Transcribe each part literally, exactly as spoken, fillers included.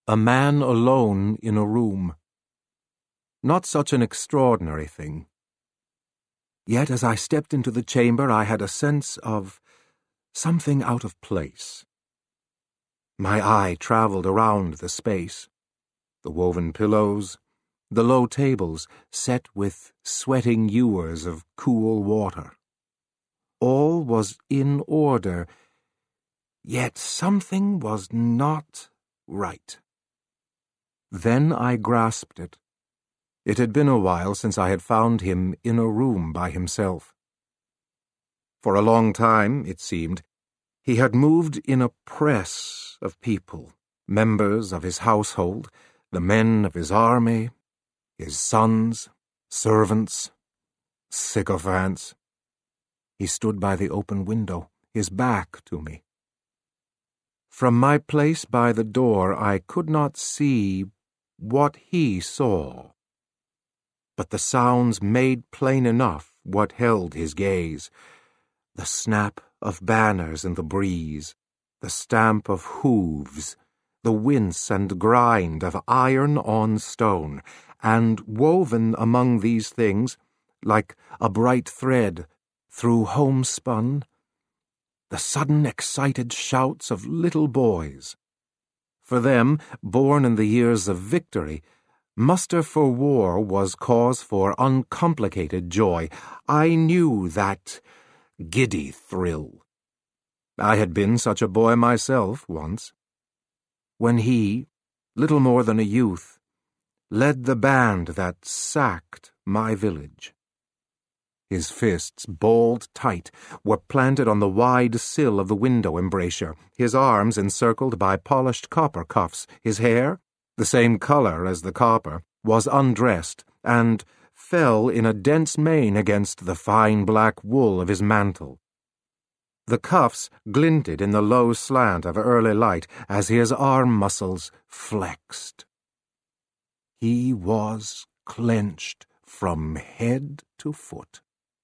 A man alone in a room. Not such an extraordinary thing. Yet as I stepped into the chamber, I had a sense of something out of place. My eye traveled around the space, the woven pillows, the low tables set with sweating ewers of cool water. All was in order, yet something was not right. Then I grasped it. It had been a while since I had found him in a room by himself. For a long time, it seemed, he had moved in a press of people, members of his household, the men of his army, his sons, servants, sycophants. He stood by the open window, his back to me. From my place by the door, I could not see what he saw, but the sounds made plain enough what held his gaze: the snap of banners in the breeze, the stamp of hooves, the wince and grind of iron on stone, and woven among these things, like a bright thread through homespun, the sudden excited shouts of little boys. For them, born in the years of victory, muster for war was cause for uncomplicated joy. I knew that giddy thrill. I had been such a boy myself once, when he, little more than a youth, led the band that sacked my village. His fists, balled tight, were planted on the wide sill of the window embrasure, his arms encircled by polished copper cuffs. His hair, the same color as the copper, was undressed, and fell in a dense mane against the fine black wool of his mantle. The cuffs glinted in the low slant of early light as his arm muscles flexed. He was clenched from head to foot.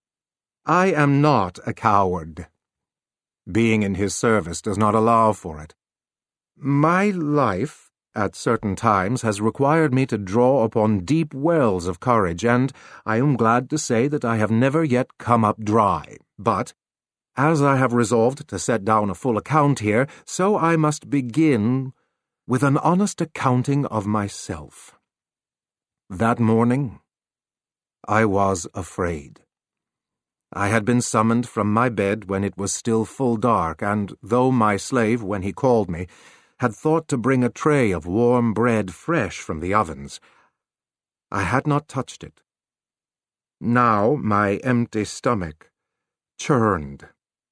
I am not a coward. Being in his service does not allow for it. My life, at certain times, has required me to draw upon deep wells of courage, and I am glad to say that I have never yet come up dry. But, as I have resolved to set down a full account here, so I must begin with an honest accounting of myself. That morning, I was afraid. I had been summoned from my bed when it was still full dark, and though my slave, when he called me, had thought to bring a tray of warm bread fresh from the ovens, I had not touched it. Now my empty stomach churned.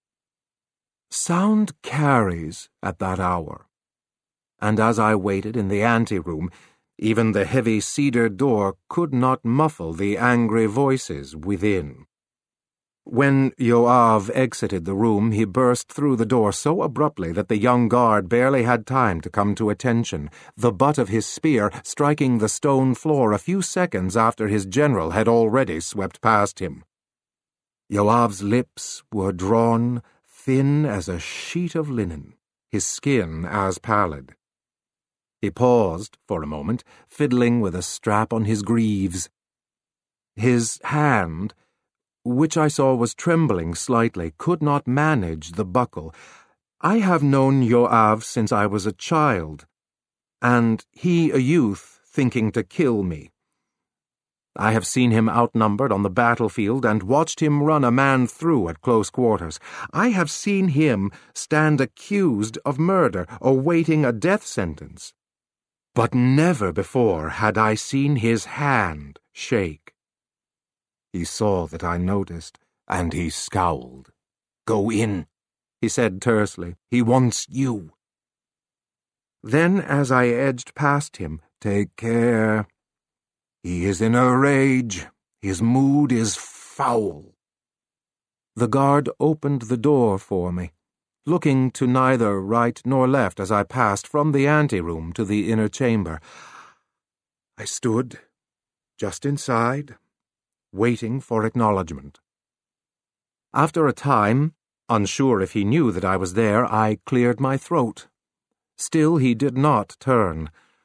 Sound carries at that hour, and as I waited in the anteroom, even the heavy cedar door could not muffle the angry voices within. When Yoav exited the room, he burst through the door so abruptly that the young guard barely had time to come to attention, the butt of his spear striking the stone floor a few seconds after his general had already swept past him. Yoav's lips were drawn thin as a sheet of linen, his skin as pallid. He paused for a moment, fiddling with a strap on his greaves. His hand, which I saw was trembling slightly, could not manage the buckle. I have known Yoav since I was a child, and he a youth thinking to kill me. I have seen him outnumbered on the battlefield and watched him run a man through at close quarters. I have seen him stand accused of murder, awaiting a death sentence. But never before had I seen his hand shake. He saw that I noticed, and he scowled. "Go in," he said tersely. "He wants you." Then, as I edged past him, "Take care. He is in a rage. His mood is foul." The guard opened the door for me, looking to neither right nor left as I passed from the anteroom to the inner chamber. I stood just inside, waiting for acknowledgment. After a time, unsure if he knew that I was there, I cleared my throat. Still he did not turn.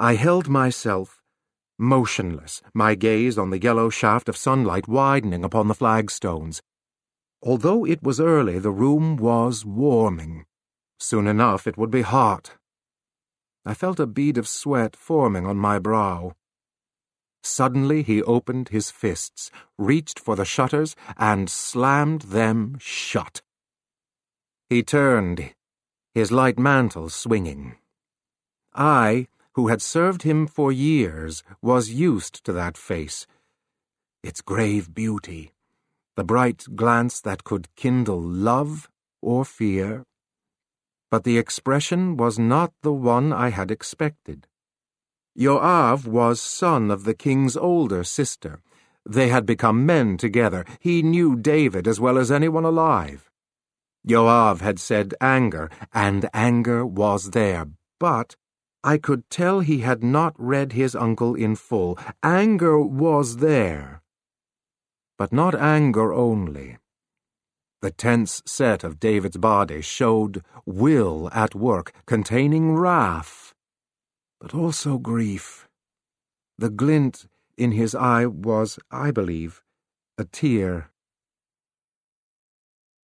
I held myself motionless, my gaze on the yellow shaft of sunlight widening upon the flagstones. Although it was early, the room was warming. Soon enough it would be hot. I felt a bead of sweat forming on my brow. Suddenly he opened his fists, reached for the shutters, and slammed them shut. He turned, his light mantle swinging. I, who had served him for years, was used to that face, its grave beauty, the bright glance that could kindle love or fear. But the expression was not the one I had expected. Yoav was son of the king's older sister. They had become men together. He knew David as well as anyone alive. Yoav had said anger, and anger was there, but I could tell he had not read his uncle in full. Anger was there, but not anger only. The tense set of David's body showed will at work, containing wrath, but also grief. The glint in his eye was, I believe, a tear.